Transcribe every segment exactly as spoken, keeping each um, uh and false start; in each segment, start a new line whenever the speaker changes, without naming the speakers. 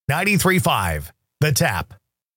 ninety-three point five The Tap.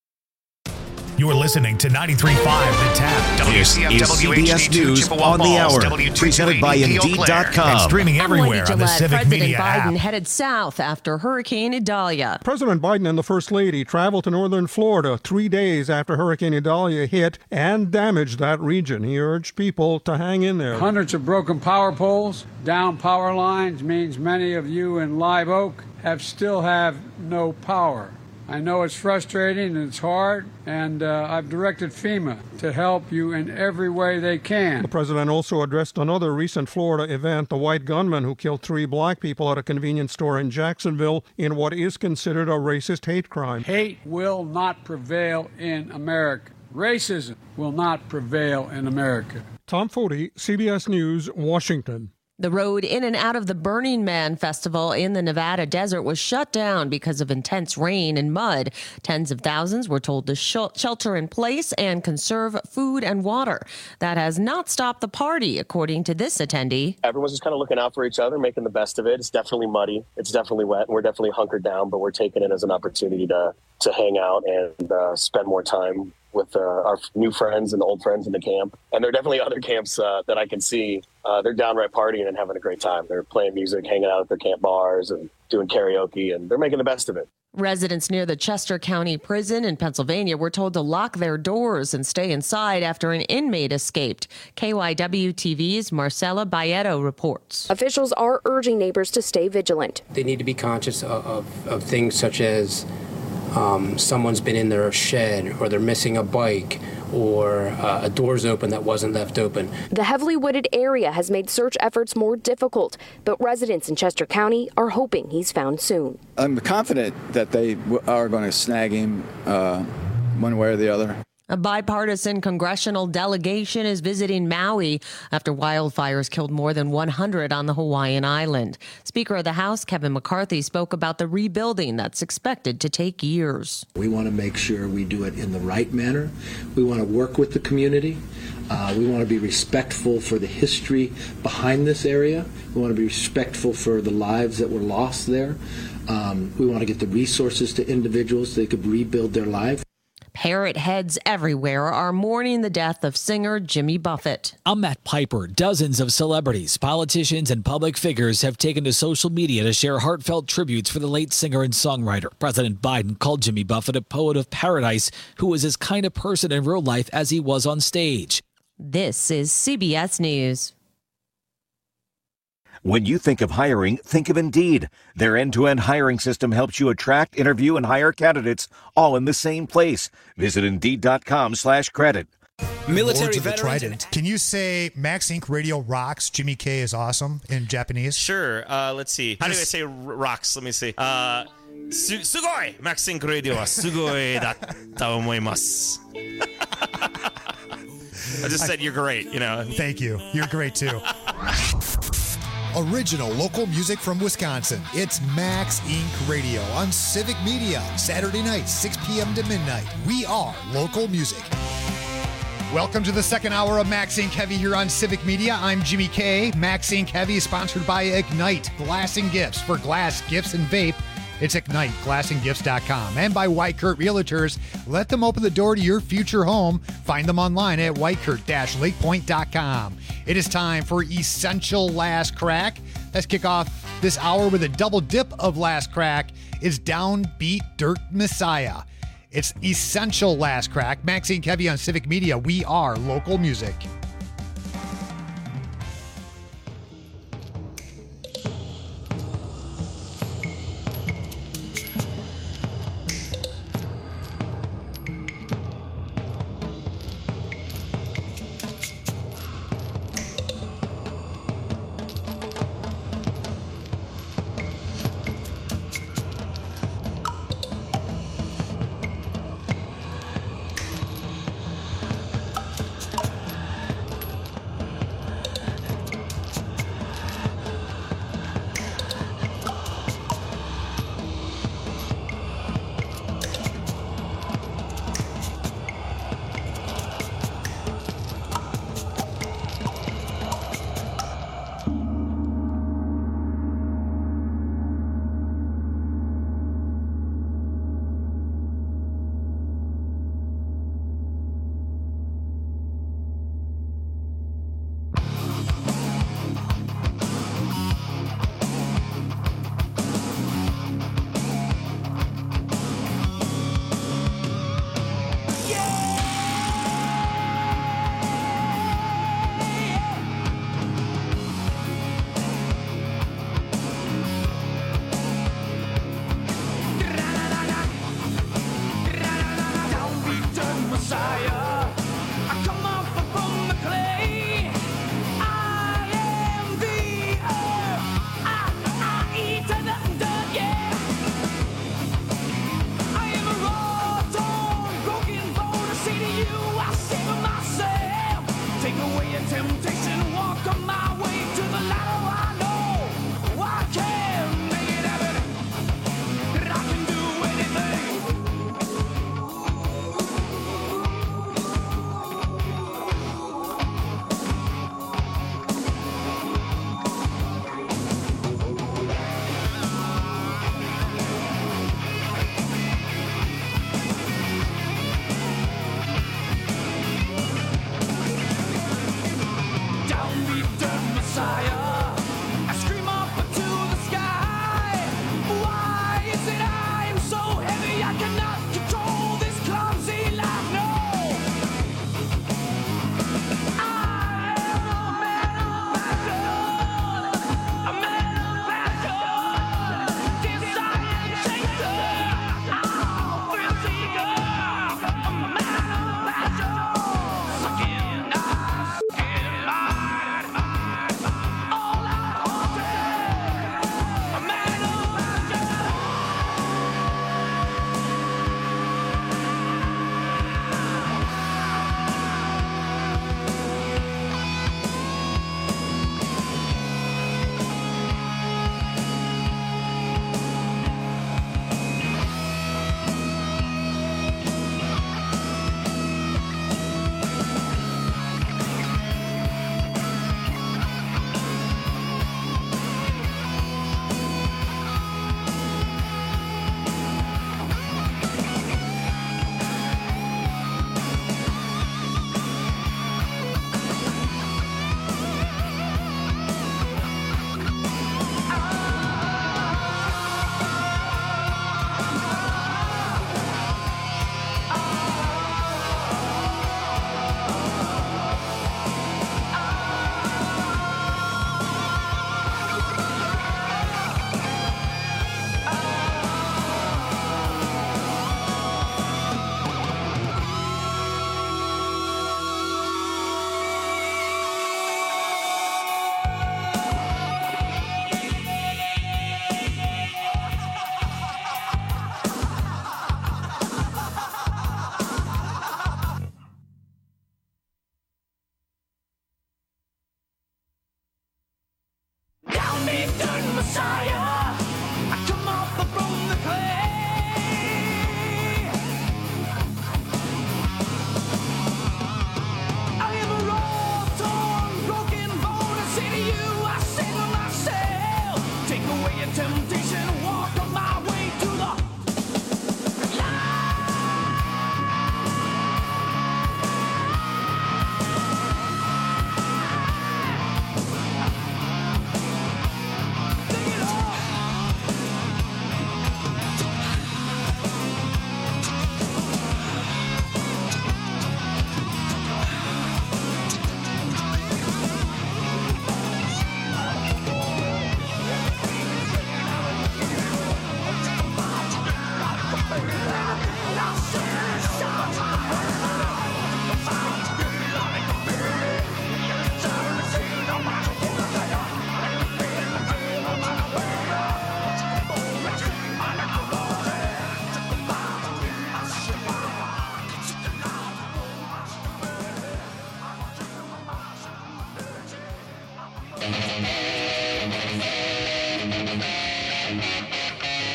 You're listening to ninety-three point five The Tap.
This is C B S News on the Hour, presented by Indeed dot com.
And streaming everywhere on the Civic
President
Media
Biden
app.
headed south after Hurricane Idalia.
President Biden and the First Lady traveled to northern Florida three days after Hurricane Idalia hit and damaged that region. He urged people to hang in there.
Hundreds of broken power poles, down power lines means many of you in Live Oak have still have no power. I know it's frustrating and it's hard, and uh, I've directed FEMA to help you in every way they can.
The president also addressed another recent Florida event, the white gunman who killed three black people at a convenience store in Jacksonville in what is considered a racist hate crime.
Hate will not prevail in America. Racism will not prevail in America.
Tom Foti, C B S News, Washington.
The road in and out of the Burning Man Festival in the Nevada desert was shut down because of intense rain and mud. Tens of thousands were told to sh- shelter in place and conserve food and water. That has not stopped the party, according to this attendee.
Everyone's just kind of looking out for each other, making the best of it. It's definitely muddy. It's definitely wet. And we're definitely hunkered down, but we're taking it as an opportunity to, to hang out and uh, spend more time with uh, our new friends and old friends in the camp. And there are definitely other camps uh, that I can see. Uh, they're downright partying and having a great time. They're playing music, hanging out at their camp bars and doing karaoke, and they're making the best of it.
Residents near the Chester County Prison in Pennsylvania were told to lock their doors and stay inside after an inmate escaped. K Y W T V's Marcela Bayeto reports.
Officials are urging neighbors to stay vigilant.
They need to be conscious of, of, of things such as Um, someone's been in their shed, or they're missing a bike, or uh, a door's open that wasn't left open.
The heavily wooded area has made search efforts more difficult, but residents in Chester County are hoping he's found soon.
I'm confident that they w- are going to snag him uh, one way or the other.
A bipartisan congressional delegation is visiting Maui after wildfires killed more than one hundred on the Hawaiian island. Speaker of the House, Kevin McCarthy, spoke about the rebuilding that's expected to take years.
We want to make sure we do it in the right manner. We want to work with the community. Uh, we want to be respectful for the history behind this area. We want to be respectful for the lives that were lost there. Um, we want to get the resources to individuals so they could rebuild their life.
Parrot heads everywhere are mourning the death of singer Jimmy Buffett.
I'm Matt Piper. Dozens of celebrities, politicians, and public figures have taken to social media to share heartfelt tributes for the late singer and songwriter. President Biden called Jimmy Buffett a poet of paradise who was as kind a person in real life as he was on stage.
This is C B S News.
When you think of hiring, think of Indeed. Their end-to-end hiring system helps you attract, interview, and hire candidates all in the same place. Visit Indeed.com slash credit.
Military Lords of the Trident. Can you say Max Incorporated Radio rocks, Jimmy K is awesome in Japanese?
Sure. Uh, let's see. How do I say rocks? Let me see. Uh, su- sugoi! Max Incorporated Radio wa sugoi datta omoimasu. I just said you're great, you know.
Thank you. You're great, too. Original local music from Wisconsin. It's Max Incorporated Radio on Civic Media. Saturday nights, six p.m. to midnight. We are local music. Welcome to the second hour of Max Incorporated Heavy here on Civic Media. I'm Jimmy K. Max Incorporated Heavy is sponsored by Ignite, Glass and Gifts. For glass, gifts, and vape, it's Ignite, glass and gifts dot com. And by White Kurt Realtors. Let them open the door to your future home. Find them online at white kurt dash lake point dot com. It is time for Essential Last Crack. Let's kick off this hour with a double dip of Last Crack. It's Downbeat Dirt Messiah. It's Essential Last Crack. Max Incorporated Heavy on Civic Media. We are local music.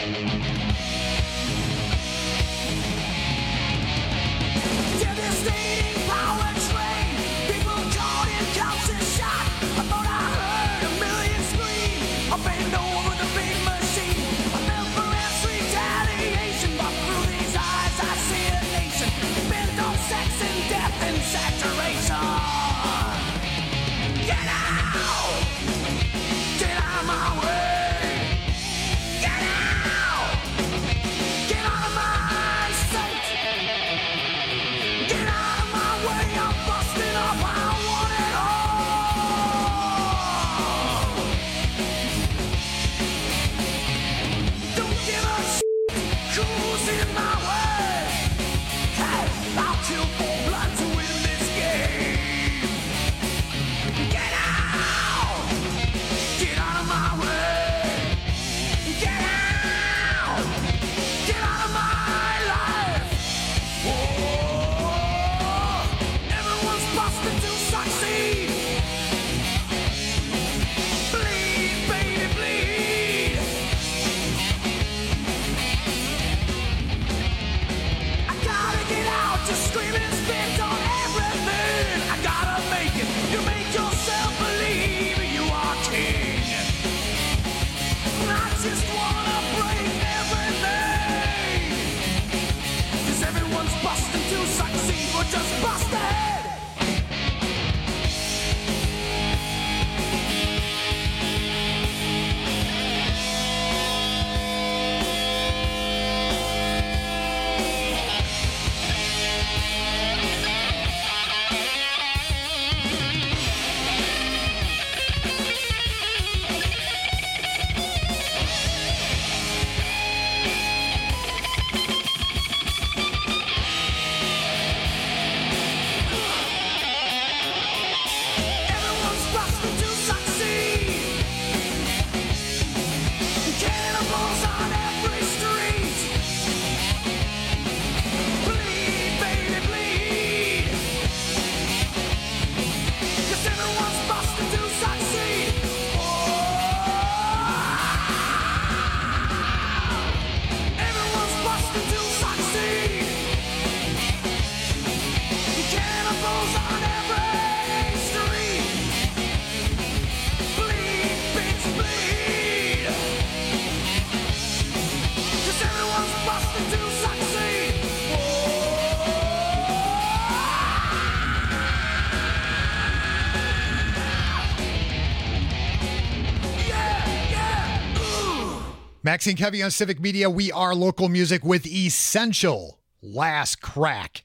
Maxine Kevy on Civic Media. We are local music with Essential Last Crack.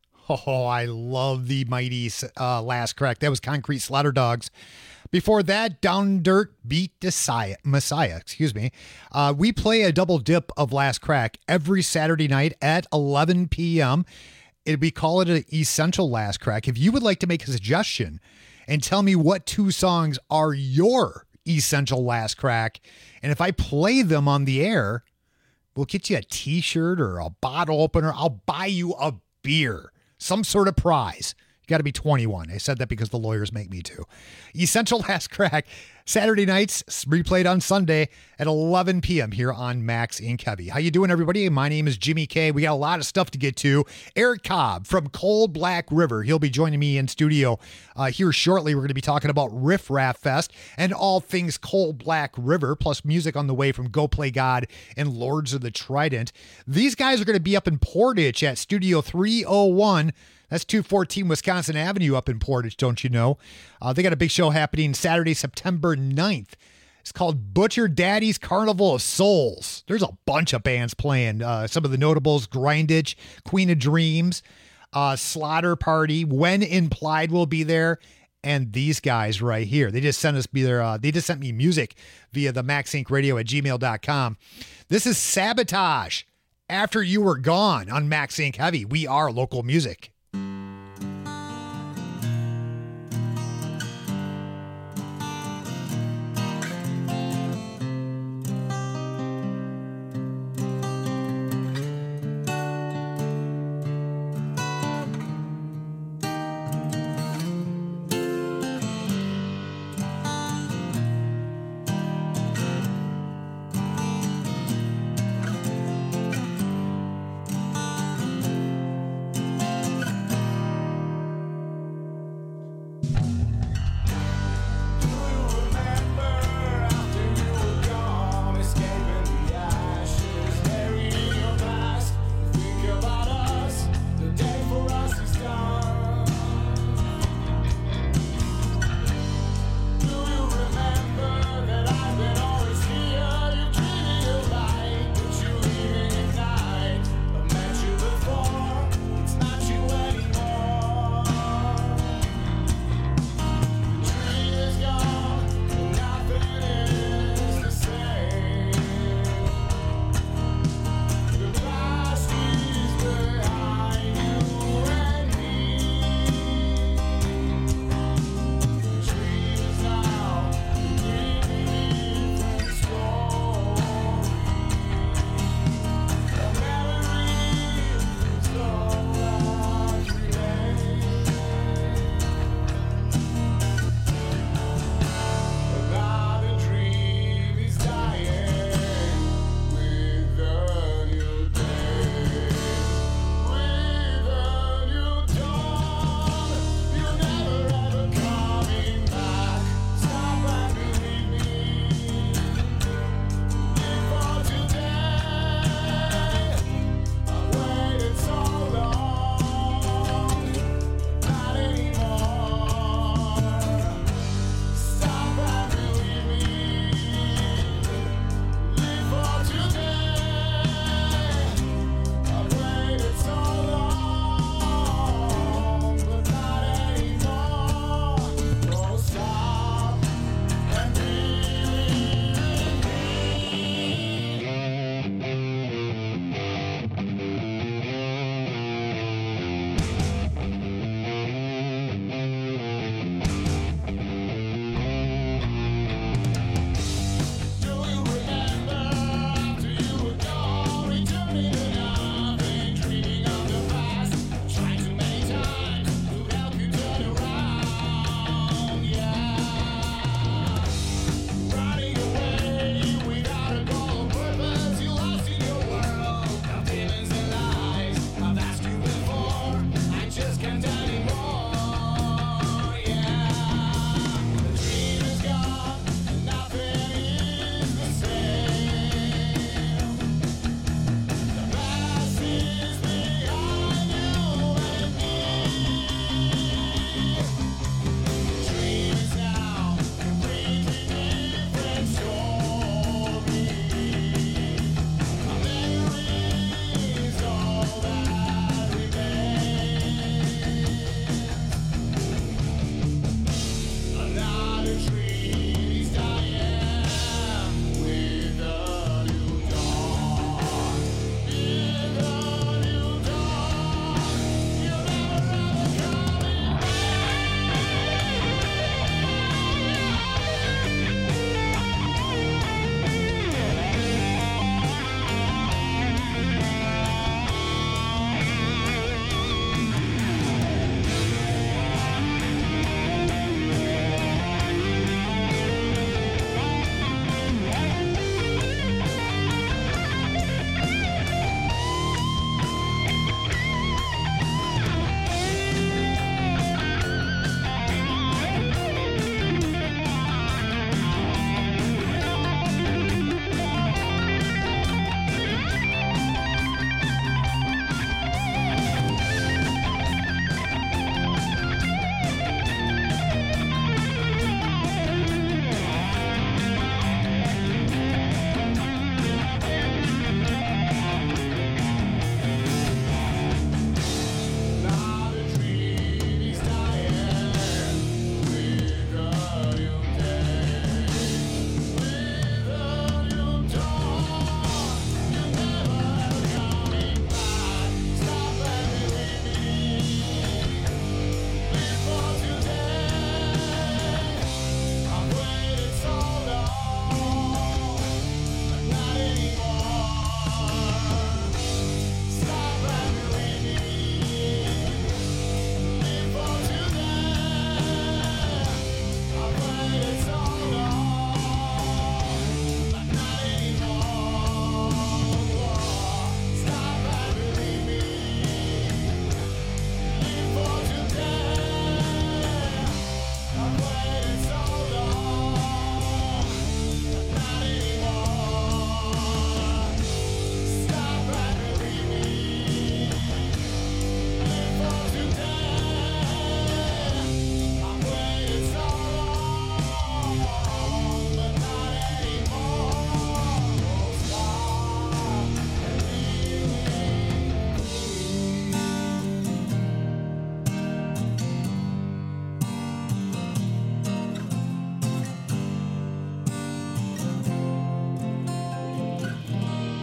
Oh, I love the mighty uh, Last Crack. That was Concrete Slaughter Dogs. Before that, Down Dirt Beat Messiah. Messiah, excuse me. Uh, we play a double dip of Last Crack every Saturday night at eleven p.m. It, we call it an Essential Last Crack. If you would like to make a suggestion and tell me what two songs are your Essential Last Crack, and if I play them on the air, we'll get you a t-shirt or a bottle opener. I'll buy you a beer, some sort of prize. You got to be twenty-one. I said that because the lawyers make me too. Essential Last Crack, Saturday nights, replayed on Sunday at eleven p.m. here on Max and Kevy. How you doing, everybody? My name is Jimmy K. We got a lot of stuff to get to. Eric Cobb from Cold Black River. He'll be joining me in studio uh, here shortly. We're going to be talking about Riff Raff Fest and all things Cold Black River, plus music on the way from Go Play God and Lords of the Trident. These guys are going to be up in Portage at Studio three oh one. That's two fourteen Wisconsin Avenue up in Portage, don't you know? Uh, they got a big show happening Saturday, September ninth. It's called Butcher Daddy's Carnival of Souls. There's a bunch of bands playing. Uh, some of the notables, Grindage, Queen of Dreams, uh, Slaughter Party, When Implied will be there, and these guys right here. They just sent us be there. Uh, they just sent me music via the maxinkradio at gmail dot com. This is Sabotage, After You Were Gone on Max Inc Heavy. We are local music.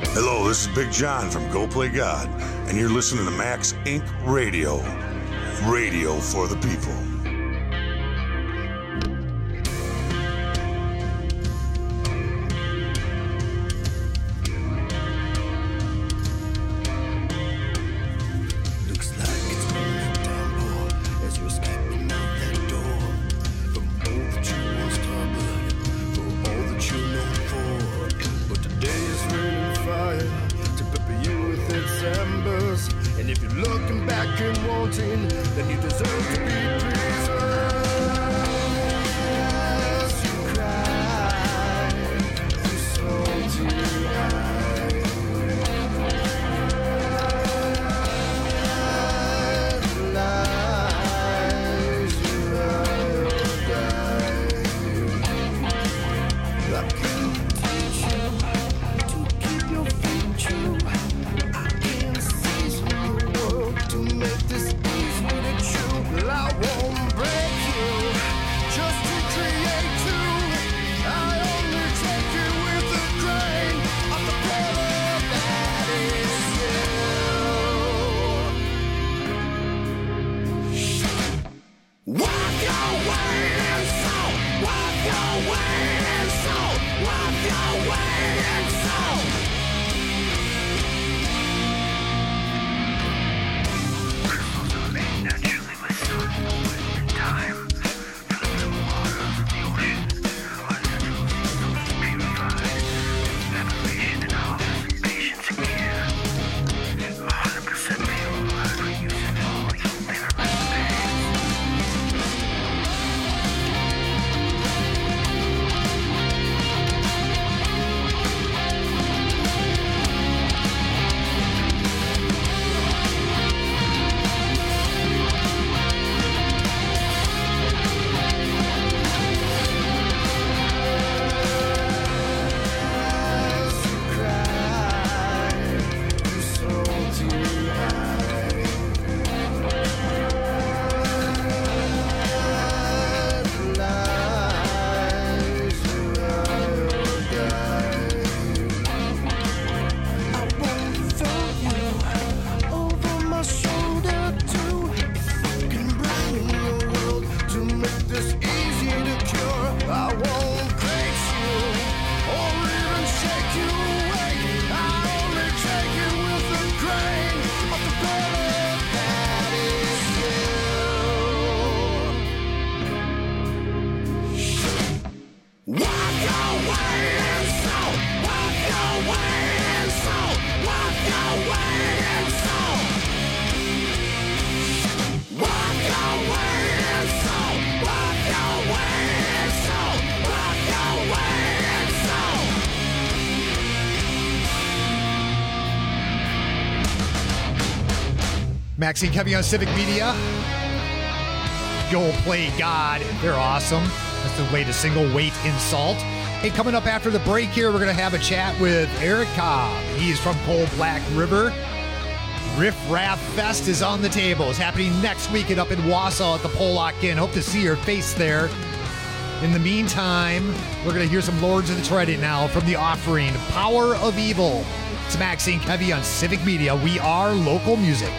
Hello, this is Big John from Go Play God, and you're listening to Max Incorporated. Radio. Radio for the people.
Maxine Kevy on Civic Media. Go Play God. They're awesome. That's the way to single weight in salt. Hey, coming up after the break here, we're going to have a chat with Eric Cobb. He's from Coal Black River. Riff Raff Fest is on the table. It's happening next weekend up in Wausau at the Pollock Inn. Hope to see your face there. In the meantime, we're going to hear some Lords of the Treading now from The Offering, Power of Evil. It's Maxine Kevy on Civic Media. We are local music.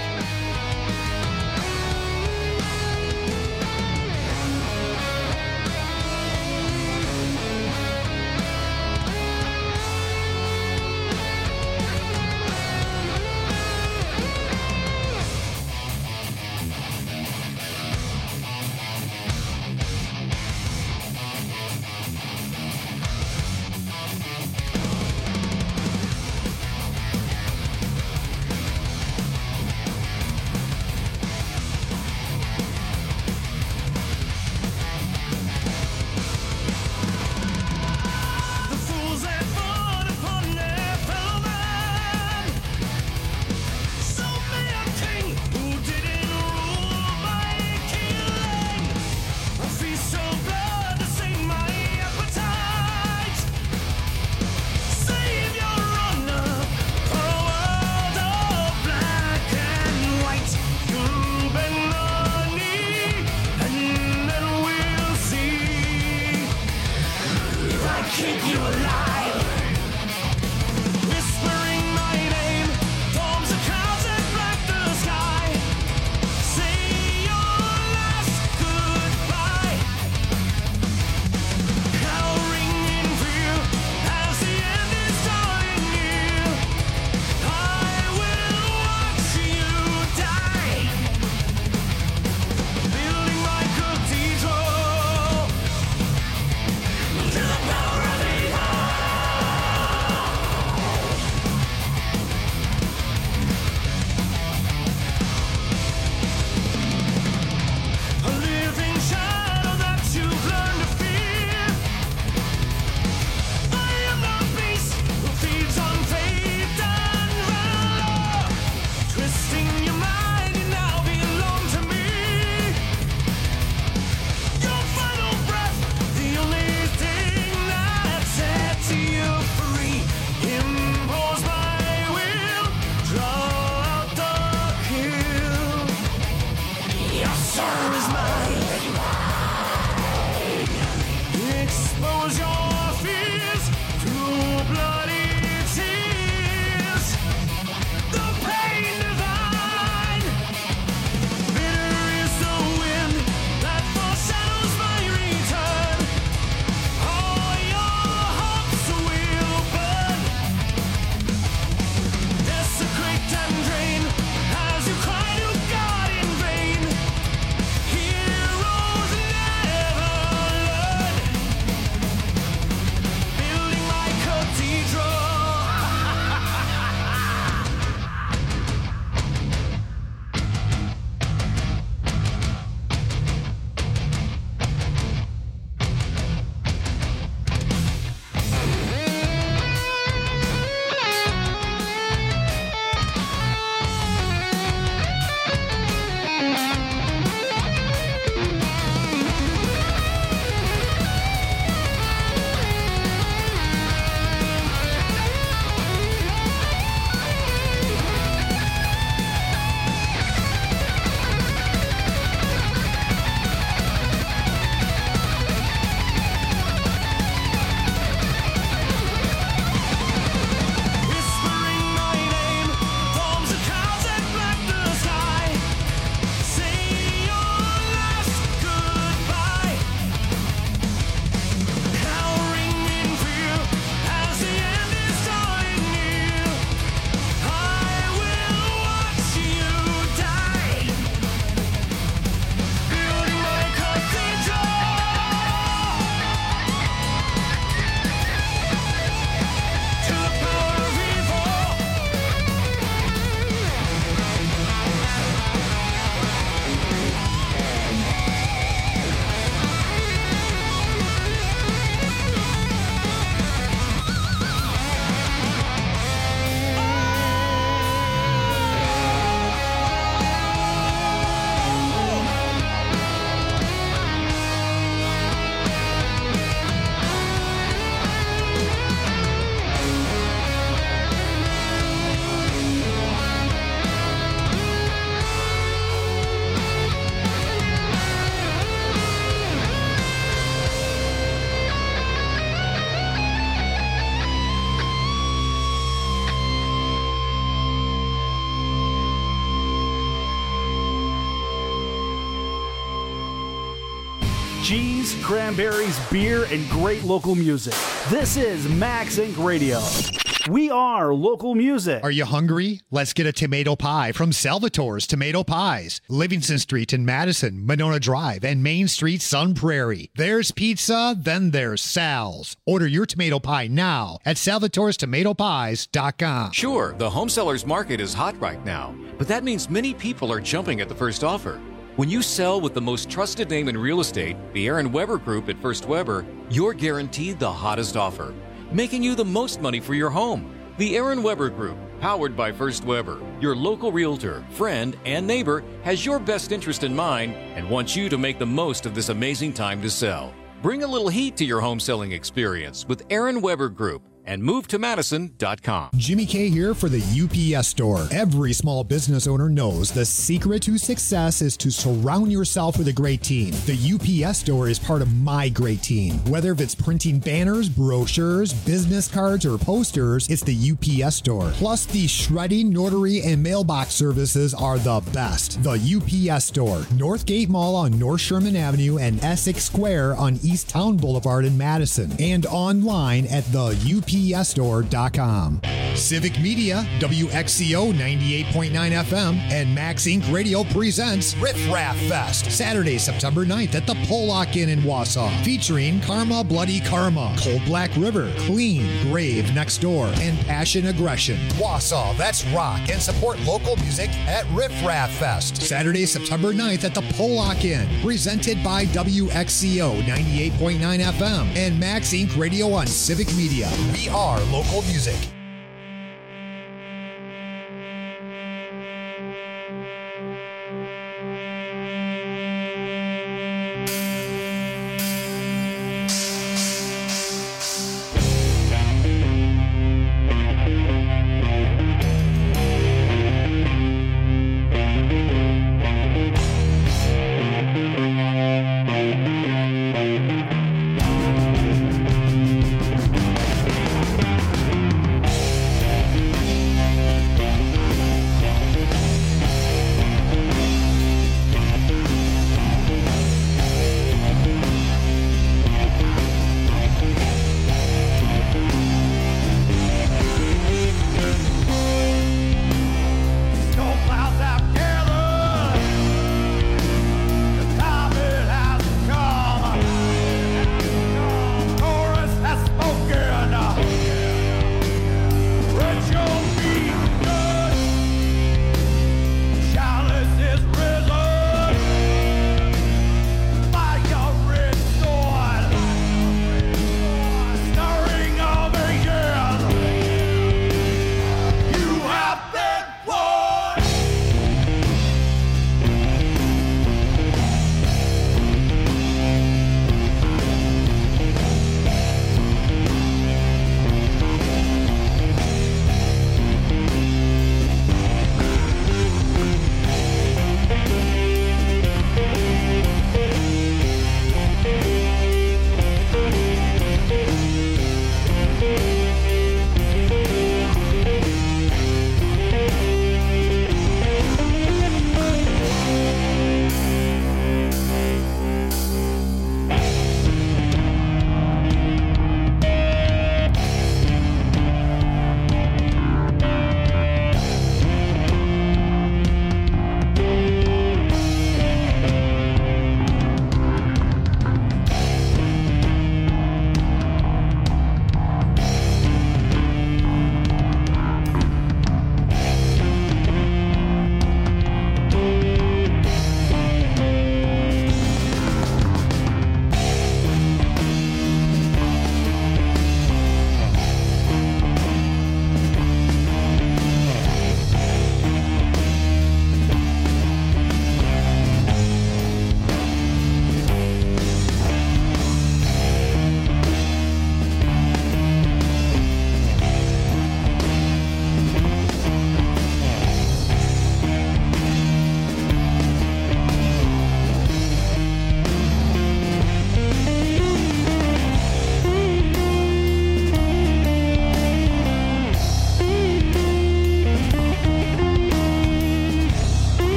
cheese, cranberries, beer, and great local music. This is Max Incorporated. Radio. We are local music.
Are you hungry? Let's get a tomato pie from Salvatore's Tomato Pies. Livingston Street in Madison, Monona Drive, and Main Street, Sun Prairie. There's pizza, then there's Sal's. Order your tomato pie now at salvatores tomato pies dot com.
Sure, the home sellers market is hot right now, but that means many people are jumping at the first offer. When you sell with the most trusted name in real estate, the Aaron Weber Group at First Weber, you're guaranteed the hottest offer, making you the most money for your home. The Aaron Weber Group, powered by First Weber, your local realtor, friend, and neighbor, has your best interest in mind and wants you to make the most of this amazing time to sell. Bring a little heat to your home selling experience with Aaron Weber Group and move to madison dot com.
Jimmy K here for the U P S Store. Every small business owner knows the secret to success is to surround yourself with a great team. The U P S Store is part of my great team. Whether if it's printing banners, brochures, business cards, or posters, it's the U P S Store. Plus, the shredding, notary, and mailbox services are the best. The U P S Store, Northgate Mall on North Sherman Avenue and Essex Square on East Town Boulevard in Madison, and online at the U P S store dot com. Civic Media, W X C O ninety-eight point nine F M, and Max Incorporated. Radio presents Riff Raff Fest, Saturday, September ninth at the Pollock Inn in Wausau, featuring Karma Bloody Karma, Cold Black River, Clean, Grave Next Door, and Passion Aggression. Wausau, that's rock, and support local music at Riff Raff Fest, Saturday, September ninth at the Pollock Inn, presented by W X C O ninety-eight point nine F M and Max Incorporated. Radio on Civic Media. We are local music.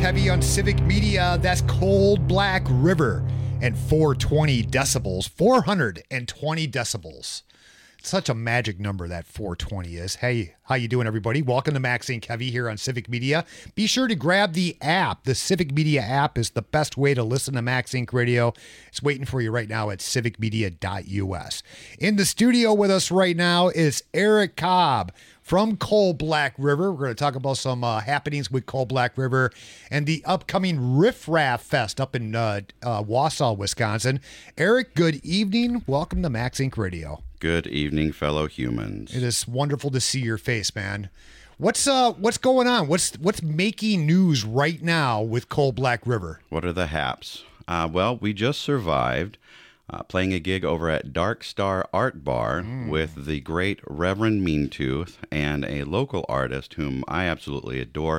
Kevy on Civic Media. That's Cold Black River and four hundred twenty decibels. four hundred twenty decibels. Such a magic number that four twenty is. Hey, how you doing, everybody? Welcome to Max and Kevy here on Civic Media. Be sure to grab the app. The Civic Media app is the best way to listen to Max Inc Radio. It's waiting for you right now at civic media dot u s. In the studio with us right now is Eric Cobb from Cold Black River. We're going to talk about some uh, happenings with Cold Black River and the upcoming Riff Raff Fest up in uh, uh, Wausau, Wisconsin. Eric, good evening. Welcome to Max Inc Radio.
Good evening, fellow humans.
It is wonderful to see your face, man. What's uh what's going on? What's what's making news right now with Cold Black River?
What are the haps? Uh, well, we just survived uh, playing a gig over at Dark Star Art Bar mm. with the great Reverend Meantooth and a local artist whom I absolutely adore,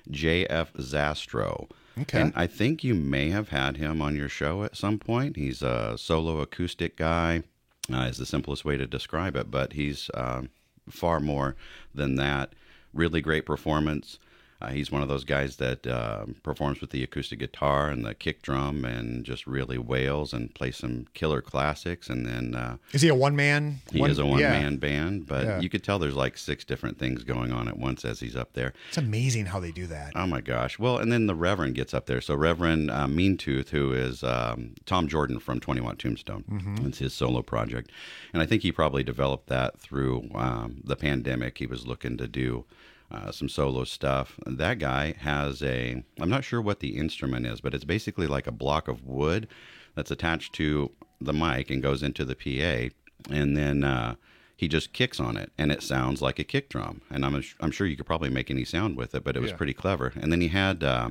J F Zastro.
Okay.
And I think you may have had him on your show at some point. He's a solo acoustic guy. Uh, is the simplest way to describe it, but he's um, far more than that. Really great performance. Uh, he's one of those guys that uh, performs with the acoustic guitar and the kick drum and just really wails and plays some killer classics. And then uh,
is he a one man?
He
one,
is a one
yeah.
man band, but
yeah.
you could tell there's like six different things going on at once as he's up there.
It's amazing how they do that.
Oh my gosh! Well, and then the Reverend gets up there. So Reverend uh, Meantooth, who is um, Tom Jordan from twenty Watt Tombstone,
mm-hmm.
it's his solo project, and I think he probably developed that through um, the pandemic. He was looking to do. Uh, some solo stuff. That guy has a, I'm not sure what the instrument is, but it's basically like a block of wood that's attached to the mic and goes into the P A, and then uh, he just kicks on it, and it sounds like a kick drum. And I'm I'm sure you could probably make any sound with it, but it was
yeah.
pretty clever. And then he had uh,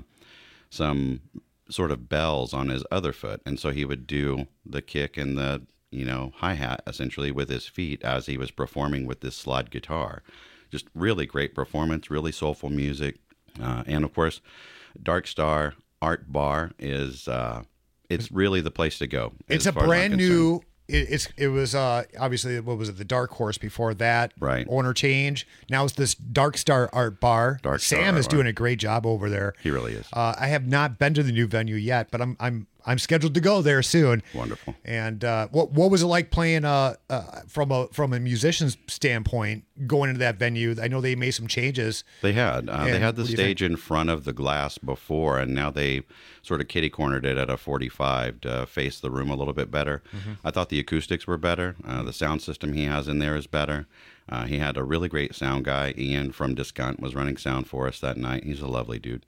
some sort of bells on his other foot, and so he would do the kick and the you know hi-hat essentially with his feet as he was performing with this slide guitar. Just really great performance, really soulful music. Uh, and of course, Dark Star Art Bar is, uh, it's really the place to go.
It's a brand new, it, it's, it was uh, obviously, what was it, the Dark Horse before that.
Right.
Owner change. Now it's this Dark Star Art Bar.
Dark Star
Sam
Art
is
Bar.
doing a great job over there.
He really is.
Uh, I have not been to the new venue yet, but I'm, I'm, I'm scheduled to go there soon.
Wonderful.
And uh, what what was it like playing uh, uh, from a from a musician's standpoint going into that venue? I know they made some changes.
They had uh, they
And
had the
what do you
stage in front of the glass before, and now they sort of kitty cornered it at a forty-five to face the room a little bit better.
Mm-hmm.
I thought the acoustics were better. Uh, the sound system he has in there is better. Uh, he had a really great sound guy. Ian from Discount was running sound for us that night. He's a lovely dude.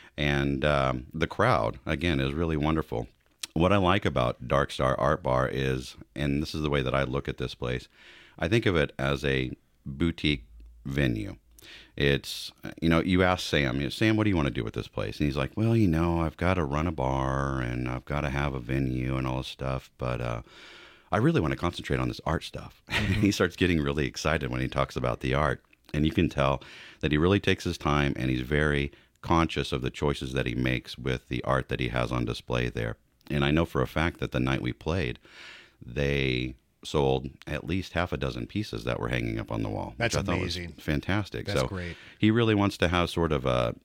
And um, the crowd, again, is really wonderful. What I like about Dark Star Art Bar is, and this is the way that I look at this place, I think of it as a boutique venue. It's, you know, you ask Sam, you know, Sam, what do you want to do with this place? And he's like, well, you know, I've got to run a bar and I've got to have a venue and all this stuff, but uh, I really want to concentrate on this art stuff. Mm-hmm. He starts getting really excited when he talks about the art. And you can tell that he really takes his time and he's very conscious of the choices that he makes with the art that he has on display there. And I know for a fact that the night we played, they sold at least half a dozen pieces that were hanging up on the wall.
That's
which I
amazing.
Thought was fantastic.
That's
so
great.
He really wants to have sort of a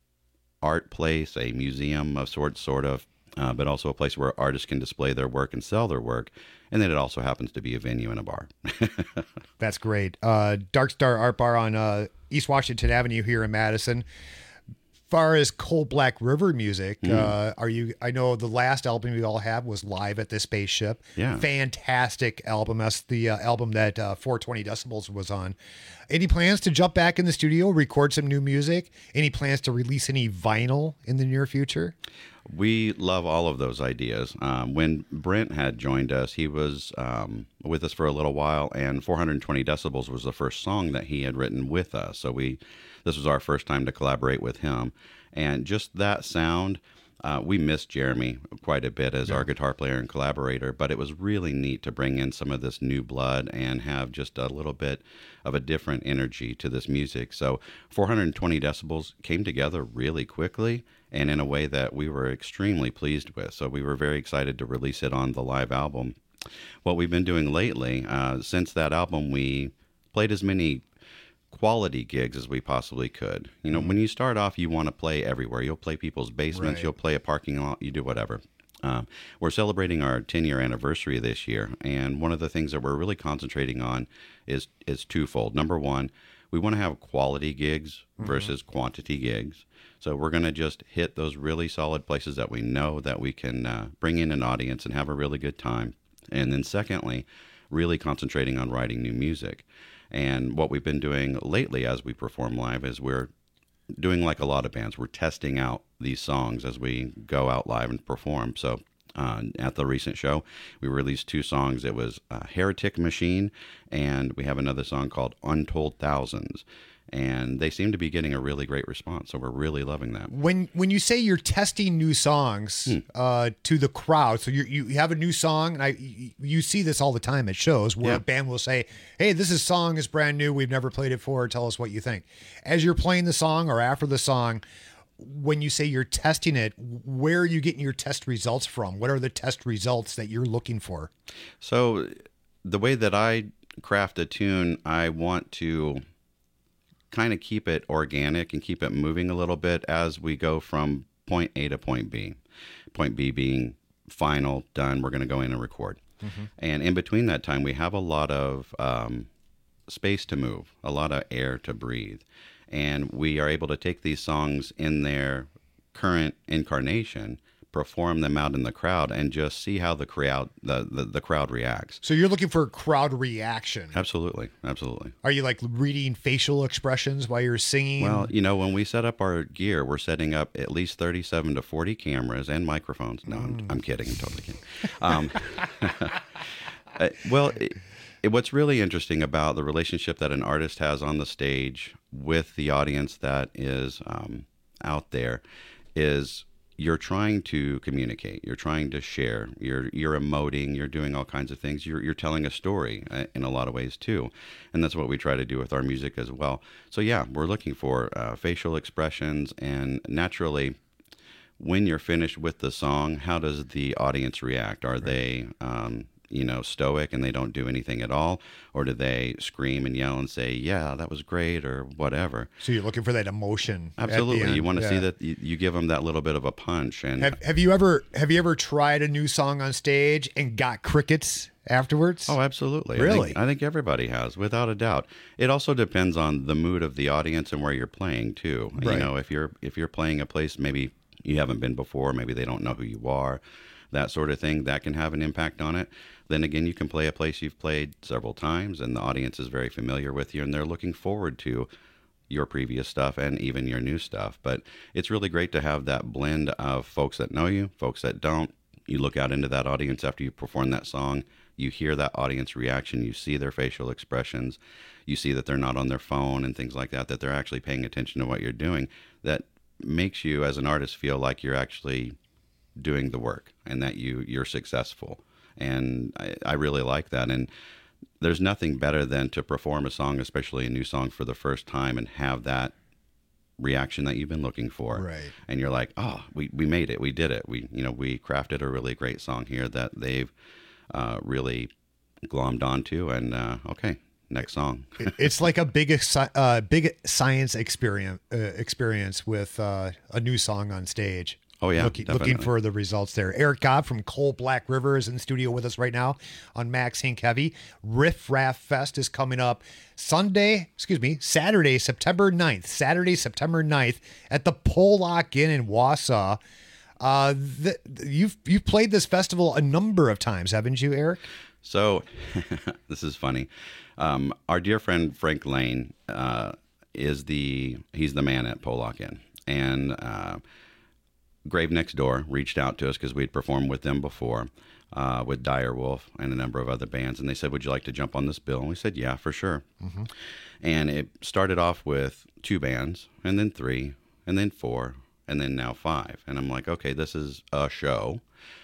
art place, a museum of sorts, sort of, uh, but also a place where artists can display their work and sell their work. And then it also happens to be a venue and a bar.
That's great. Uh, Dark Star Art Bar on uh, East Washington Avenue here in Madison. Far as Cold Black River music, mm. uh, are you? I know the last album we all have was Live at the Spaceship.
Yeah,
fantastic album. That's the uh, album that uh, four hundred twenty decibels was on. Any plans to jump back in the studio, record some new music? Any plans to release any vinyl in the near future?
We love all of those ideas. Um, when Brent had joined us, he was um, with us for a little while, and four hundred twenty decibels was the first song that he had written with us. So we, this was our first time to collaborate with him, and just that sound. Uh, we missed Jeremy quite a bit as yeah. our guitar player and collaborator, but it was really neat to bring in some of this new blood and have just a little bit of a different energy to this music. So four hundred twenty decibels came together really quickly and in a way that we were extremely pleased with. So we were very excited to release it on the live album. What we've been doing lately, uh, since that album, we played as many quality gigs as we possibly could. You know, when you start off, you want to play everywhere. You'll play people's basements,
Right.
you'll play a parking lot, you do whatever. Um, we're celebrating our ten-year anniversary this year, and one of the things that we're really concentrating on is is twofold. Number one, we want to have quality gigs versus quantity gigs. So we're going to just hit those really solid places that we know that we can uh, bring in an audience and have a really good time. And then secondly, really concentrating on writing new music. And what we've been doing lately as we perform live is we're doing like a lot of bands. We're testing out these songs as we go out live and perform. So uh, at the recent show, we released two songs. It was uh, Heretic Machine, and we have another song called Untold Thousands. And they seem to be getting a really great response. So we're really loving that.
When when you say you're testing new songs
Hmm.
uh, to the crowd, so you you have a new song, and I you, you see this all the time at shows where
Yeah.
a band will say, "Hey, this is song is brand new. We've never played it before. Tell us what you think." As you're playing the song or after the song, when you say you're testing it, where are you getting your test results from? What are the test results that you're looking for?
So the way that I craft a tune, I want to kind of keep it organic and keep it moving a little bit as we go from point A to point B. Point B being final, done, we're going to go in and record.
Mhm.
And in between that time, we have a lot of um, space to move, a lot of air to breathe. And we are able to take these songs in their current incarnation, perform them out in the crowd, and just see how the crowd the, the, the crowd reacts.
So you're looking for crowd reaction.
Absolutely, absolutely.
Are you like reading facial expressions while you're singing?
Well, you know, when we set up our gear, we're setting up at least thirty-seven to forty cameras and microphones. No, I'm, I'm kidding. I'm totally kidding. Um, uh, well, it, it, what's really interesting about the relationship that an artist has on the stage with the audience that is um, out there is you're trying to communicate, you're trying to share, you're you're emoting, you're doing all kinds of things. You're you're telling a story uh, in a lot of ways too, and that's what we try to do with our music as well. So yeah, we're looking for uh, facial expressions, and naturally, when you're finished with the song, how does the audience react? Are they um, you know, stoic and they don't do anything at all, or do they scream and yell and say, "Yeah, that was great," or whatever?
So you're looking for that emotion. at the
Absolutely,
end.
you want to
Yeah.
see that you, you give them that little bit of a punch. And
Have Have you ever Have you ever tried a new song on stage and got crickets afterwards?
Oh, absolutely. I
Really?
think, I think everybody has, without a doubt. It also depends on the mood of the audience and where you're playing too.
Right.
You know, if you're if you're playing a place maybe you haven't been before, maybe they don't know who you are, that sort of thing, that can have an impact on it. Then again, you can play a place you've played several times and the audience is very familiar with you and they're looking forward to your previous stuff and even your new stuff. But it's really great to have that blend of folks that know you, folks that don't. You look out into that audience after you perform that song, you hear that audience reaction, you see their facial expressions, you see that they're not on their phone and things like that, that they're actually paying attention to what you're doing. That makes you as an artist feel like you're actually doing the work and that you you're successful. And I, I really like that. And there's nothing better than to perform a song, especially a new song, for the first time and have that reaction that you've been looking for.
Right.
And you're like, oh, we, we made it. We did it. We, you know, we crafted a really great song here that they've uh, really glommed onto. And uh, okay, next song.
It- it's like a big exci- uh, big science experience uh, experience with uh, a new song on stage.
Oh, yeah,
looking, looking
definitely.
for the results there. Eric Cobb from Coal Black River is in the studio with us right now on Max Inc Heavy. Riff Raff Fest is coming up Sunday, excuse me, Saturday, September ninth. Saturday, September ninth at the Pollock Inn in Wausau. Uh, the, you've you've played this festival a number of times, haven't you, Eric?
So this is funny. Um, our dear friend Frank Lane uh, is the he's the man at Pollock Inn, and uh, Grave Next Door reached out to us because we'd performed with them before, uh, with Dire Wolf and a number of other bands, and they said, "Would you like to jump on this bill?" And we said, "Yeah, for sure."
Mm-hmm.
And it started off with two bands, and then three, and then four, and then now five. And I'm like, okay, this is a show.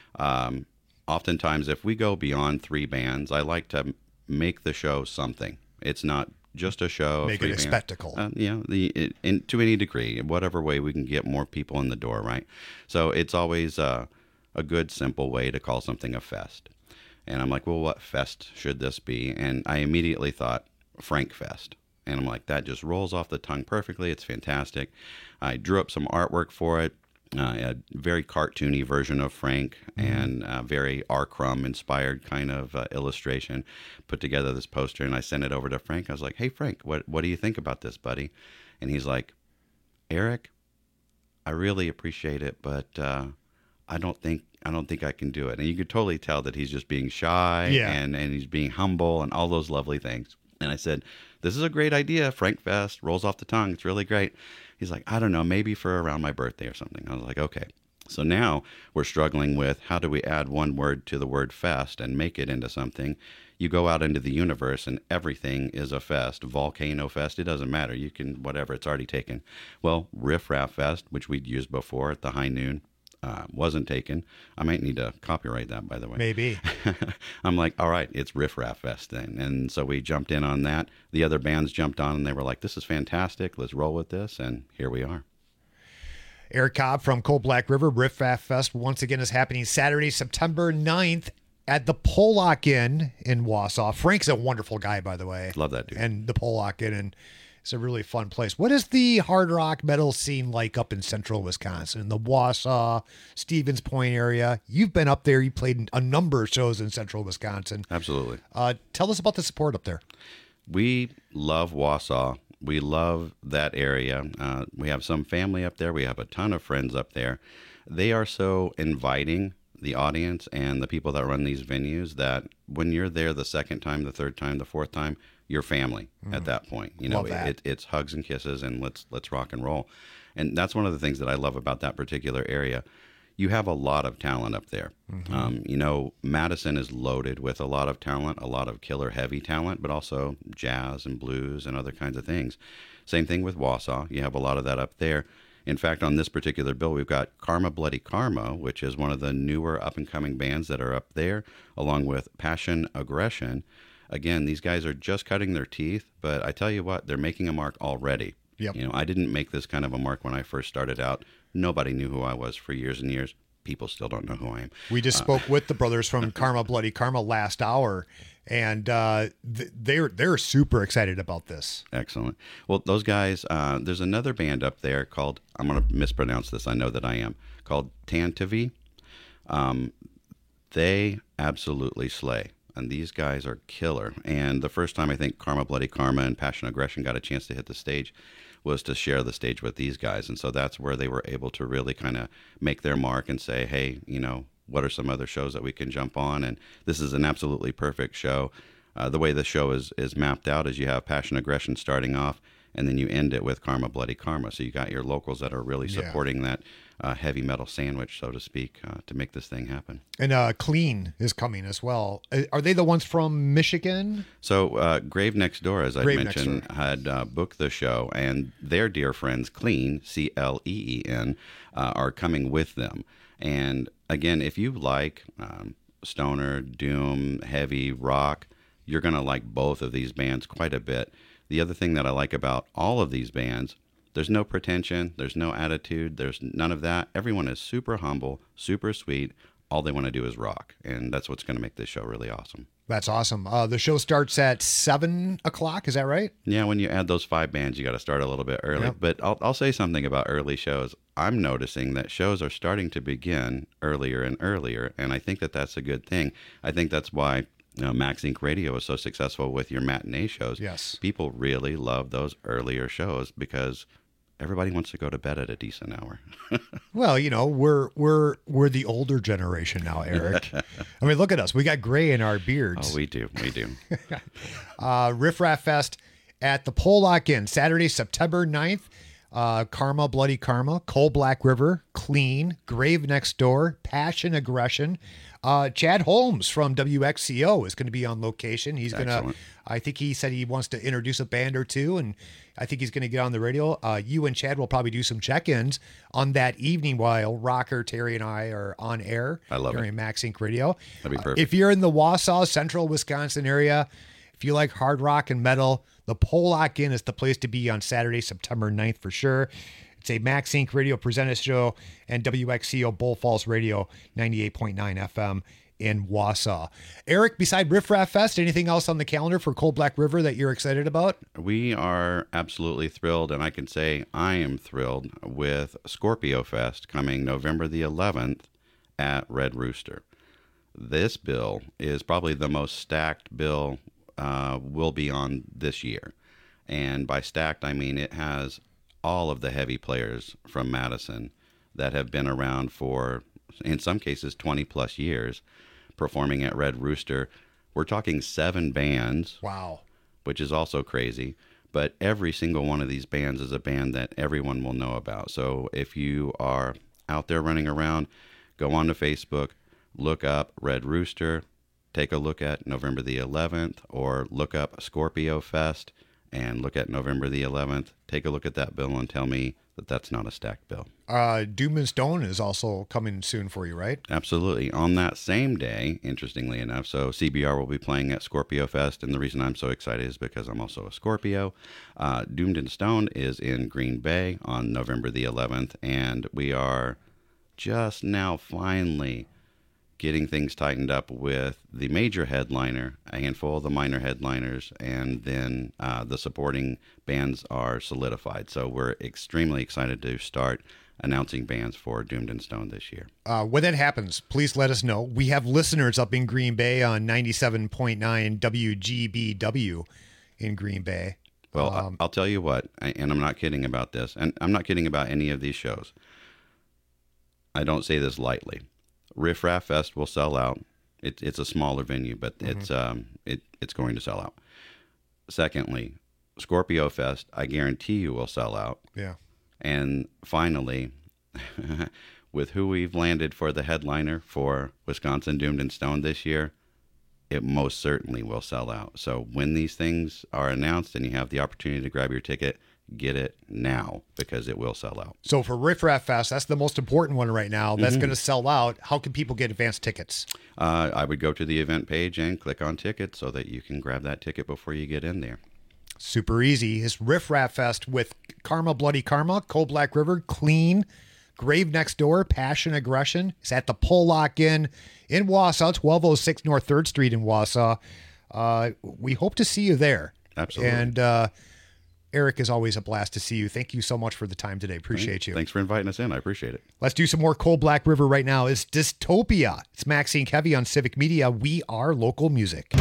Um, oftentimes, if we go beyond three bands, I like to make the show something. It's not just a show.
Make it
three
a
bands.
spectacle.
Uh, yeah, the it, in, to any degree, whatever way we can get more people in the door, right? So it's always uh, a good, simple way to call something a fest. And I'm like, well, what fest should this be? And I immediately thought Frank Fest. And I'm like, that just rolls off the tongue perfectly. It's fantastic. I drew up some artwork for it. Uh, a very cartoony version of Frank and uh, very R. Crumb inspired kind of uh, illustration. Put together this poster and I sent it over to Frank. I was like, hey, Frank, what, what do you think about this, buddy? And he's like, Eric, I really appreciate it, but uh, I don't think I don't think I can do it. And you could totally tell that he's just being shy
Yeah.
and, and he's being humble and all those lovely things. And I said, this is a great idea. Frank Fest rolls off the tongue. It's really great. He's like, I don't know, maybe for around my birthday or something. I was like, okay. So now we're struggling with how do we add one word to the word fest and make it into something. You go out into the universe and everything is a fest. Volcano Fest, it doesn't matter. You can, whatever, it's already taken. Well, Riff Raff Fest, which we'd used before at the High Noon, uh, wasn't taken. I might need to copyright that, by the way.
Maybe.
I'm like, all right, it's Riff Raff Fest then. And so we jumped in on that. The other bands jumped on and they were like, this is fantastic. Let's roll with this. And here we are.
Eric Cobb from Cold Black River. Riff Raff Fest once again is happening Saturday, September ninth at the Pollock Inn in Wausau. Frank's a wonderful guy, by the way.
Love that dude.
And the Pollock Inn, and it's a really fun place. What is the hard rock metal scene like up in central Wisconsin, the Wausau, Stevens Point area? You've been up there. You played a number of shows in central Wisconsin.
Absolutely.
Uh, tell us about the support up there.
We love Wausau. We love that area. Uh, we have some family up there. We have a ton of friends up there. They are so inviting, the audience and the people that run these venues, that when you're there the second time, the third time, the fourth time, you're family mm. at that point. You know, it, it's hugs and kisses and let's let's rock and roll. And that's one of the things that I love about that particular area. You have a lot of talent up there. Mm-hmm. Um, you know, Madison is loaded with a lot of talent, a lot of killer heavy talent, but also jazz and blues and other kinds of things. Same thing with Wausau. You have a lot of that up there. In fact, on this particular bill, we've got Karma Bloody Karma, which is one of the newer up-and-coming bands that are up there, along with Passion Aggression. Again, these guys are just cutting their teeth, but I tell you what, they're making a mark already.
Yep.
You know, I didn't make this kind of a mark when I first started out. Nobody knew who I was for years and years. People still don't know who I am.
We just uh, spoke with the brothers from Karma Bloody Karma last hour, and uh, th- they're they're super excited about this.
Excellent. Well, those guys, uh, there's another band up there called, I'm going to mispronounce this, I know that I am, called Tantivy. Um, they absolutely slay. And these guys are killer. And the first time I think Karma Bloody Karma and Passion Aggression got a chance to hit the stage was to share the stage with these guys. And so that's where they were able to really kind of make their mark and say, hey, you know, what are some other shows that we can jump on? And this is an absolutely perfect show. Uh, the way the show is, is mapped out is you have Passion Aggression starting off, and then you end it with Karma Bloody Karma. So you got your locals that are really supporting yeah. that uh, heavy metal sandwich, so to speak, uh, to make this thing happen.
And uh, Clean is coming as well. Are they the ones from Michigan?
So uh, Grave Next Door, as I
Grave
mentioned, had uh, booked the show, and their dear friends, Clean, C L E E N, uh, are coming with them. And again, if you like um, stoner, doom, heavy rock, you're going to like both of these bands quite a bit. The other thing that I like about all of these bands, there's no pretension, there's no attitude, there's none of that. Everyone is super humble, super sweet. All they want to do is rock, and that's what's going to make this show really awesome.
That's awesome. Uh, the show starts at seven o'clock, is that right?
Yeah, when you add those five bands, you got to start a little bit early. Yep. But I'll, I'll say something about early shows. I'm noticing that shows are starting to begin earlier and earlier, and I think that that's a good thing. I think that's why You know, Max Inc Radio is so successful with your matinee shows.
Yes.
People really love those earlier shows because everybody wants to go to bed at a decent hour.
Well, you know, we're we're we're the older generation now, Eric. I mean, look at us. We got gray in our beards.
Oh, we do. We do.
uh, Riff Raff Fest at the Pollock Inn, Saturday, September ninth. Uh, Karma Bloody Karma, Cold Black River, Clean, Grave Next Door, Passion Aggression. Uh, Chad Holmes from W X C O is going to be on location. He's going to, I think he said he wants to introduce a band or two, and I think he's going to get on the radio. Uh, you and Chad will probably do some check-ins on that evening while Rocker, Terry, and I are on air.
I love
during
it.
Max Inc Radio.
That'd be perfect.
Uh, if you're in the Wausau, central Wisconsin area, if you like hard rock and metal, the Pollock Inn is the place to be on Saturday, September ninth for sure. It's a Max Inc Radio presented show, and W X C O Bull Falls Radio ninety-eight point nine F M in Wausau. Eric, beside Riff Raff Fest, anything else on the calendar for Cold Black River that you're excited about?
We are absolutely thrilled, and I can say I am thrilled with Scorpio Fest coming November the eleventh at Red Rooster. This bill is probably the most stacked bill uh, we'll be on this year. And by stacked, I mean it has all of the heavy players from Madison that have been around for, in some cases, twenty plus years, performing at Red Rooster. We're talking seven bands.
Wow.
Which is also crazy. But every single one of these bands is a band that everyone will know about. So if you are out there running around, go on to Facebook, look up Red Rooster, take a look at November the eleventh, or look up Scorpio Fest and look at November the eleventh. Take a look at that bill and tell me that that's not a stacked bill.
Uh, Doom and Stone is also coming soon for you, right?
Absolutely. On that same day, interestingly enough, so C B R will be playing at Scorpio Fest, and the reason I'm so excited is because I'm also a Scorpio. Uh, Doomed and Stoned is in Green Bay on November the eleventh, and we are just now finally getting things tightened up with the major headliner, a handful of the minor headliners, and then uh, the supporting bands are solidified. So we're extremely excited to start announcing bands for Doomed and Stoned this year.
Uh, when that happens, please let us know. We have listeners up in Green Bay on ninety-seven point nine W G B W in Green Bay.
Well,
Um,
I'll tell you what, and I'm not kidding about this, and I'm not kidding about any of these shows. I don't say this lightly. Riff Raff Fest will sell out. It, it's a smaller venue, but
Mhm.
it's um it it's going to sell out. Secondly, Scorpio Fest, I guarantee you will sell out.
Yeah.
And finally, with who we've landed for the headliner for Wisconsin Doomed and Stoned this year, it most certainly will sell out. So when these things are announced and you have the opportunity to grab your ticket, get it now because it will sell out.
So for Riff Raff Fest, that's the most important one right now. That's
Mhm.
going to sell out. How can people get advance tickets?
Uh, I would go to the event page and click on tickets so that you can grab that ticket before you get in there.
Super easy. It's Riff Raff Fest with Karma Bloody Karma, Cold Black River, Clean, Grave Next Door, Passion Aggression. It's at the Pollock Inn in Wausau, twelve oh six North third Street in Wausau. Uh, we hope to see you there.
Absolutely.
And uh, Eric, is always a blast to see you. Thank you so much for the time today. Appreciate you.
Thanks for inviting us in. I appreciate it.
Let's do some more Cold Black River right now. It's Dystopia. It's Maxine Kevy on Civic Media. We are local music.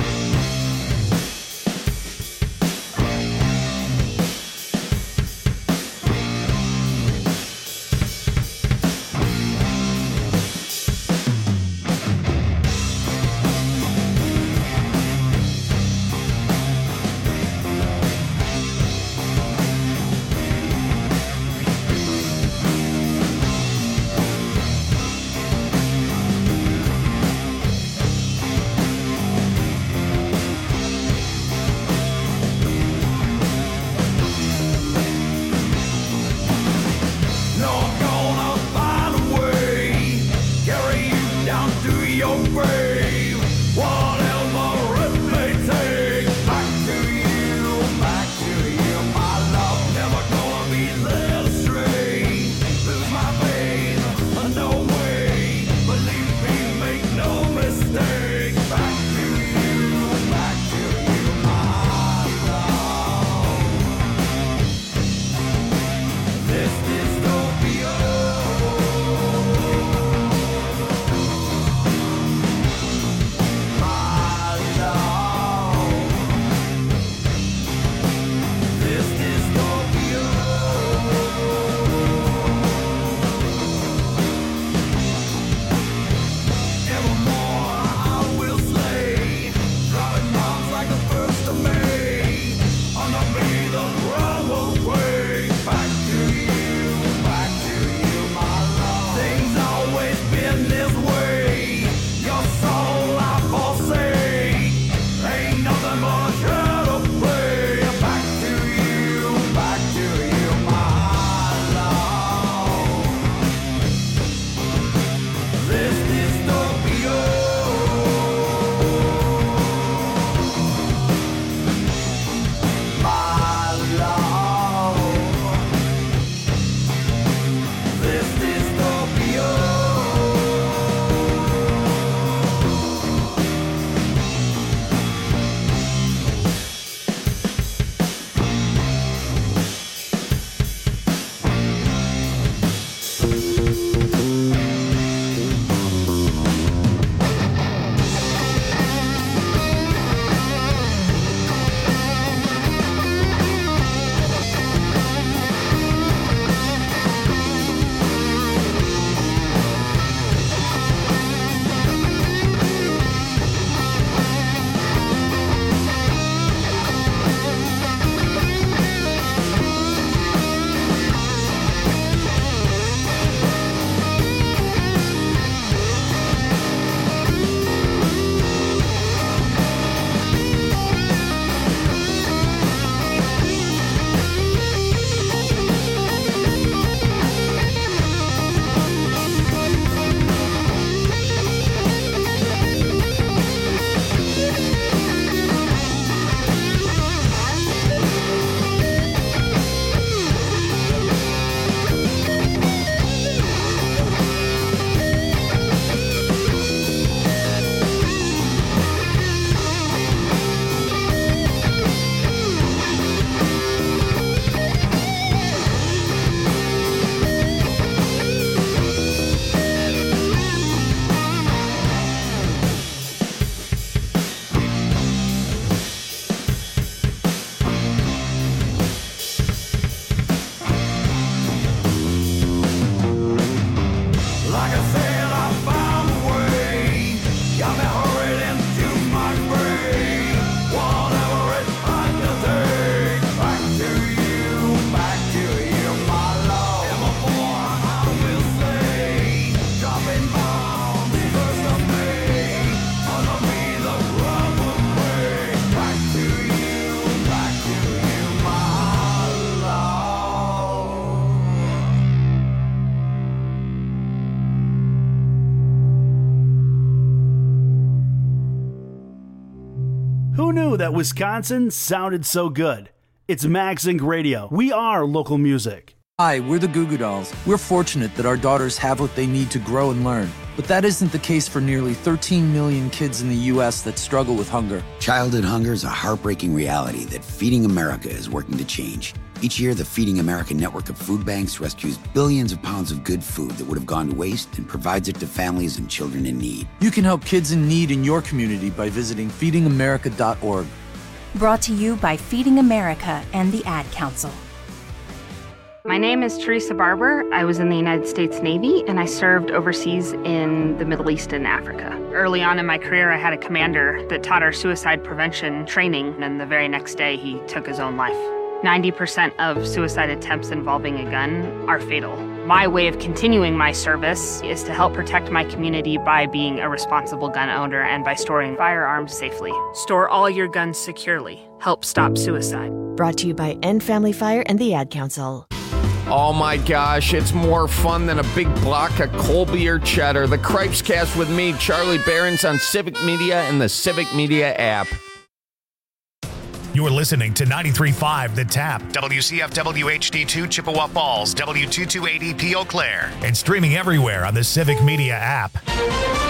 that Wisconsin sounded so good. It's Max Inc Radio. We are local music.
Hi, we're the Goo Goo Dolls. We're fortunate that our daughters have what they need to grow and learn. But that isn't the case for nearly thirteen million kids in the U S that struggle with hunger.
Childhood hunger is a heartbreaking reality that Feeding America is working to change. Each year, the Feeding America network of food banks rescues billions of pounds of good food that would have gone to waste and provides it to families and children in need.
You can help kids in need in your community by visiting feeding america dot org.
Brought to you by Feeding America and the Ad Council.
My name is Teresa Barber. I was in the United States Navy, and I served overseas in the Middle East and Africa. Early on in my career, I had a commander that taught our suicide prevention training, and the very next day, he took his own life. ninety percent of suicide attempts involving a gun are fatal. My way of continuing my service is to help protect my community by being a responsible gun owner and by storing firearms safely. Store all your guns securely. Help stop suicide.
Brought to you by End Family Fire and the Ad Council.
Oh my gosh, it's more fun than a big block of Colby or cheddar. The Cripes Cast with me, Charlie Behrens, on Civic Media and the Civic Media app.
You're listening to ninety-three point five The Tap, W C F W H D two Chippewa Falls, W two two eight E P Eau Claire, and streaming everywhere on the Civic Media app.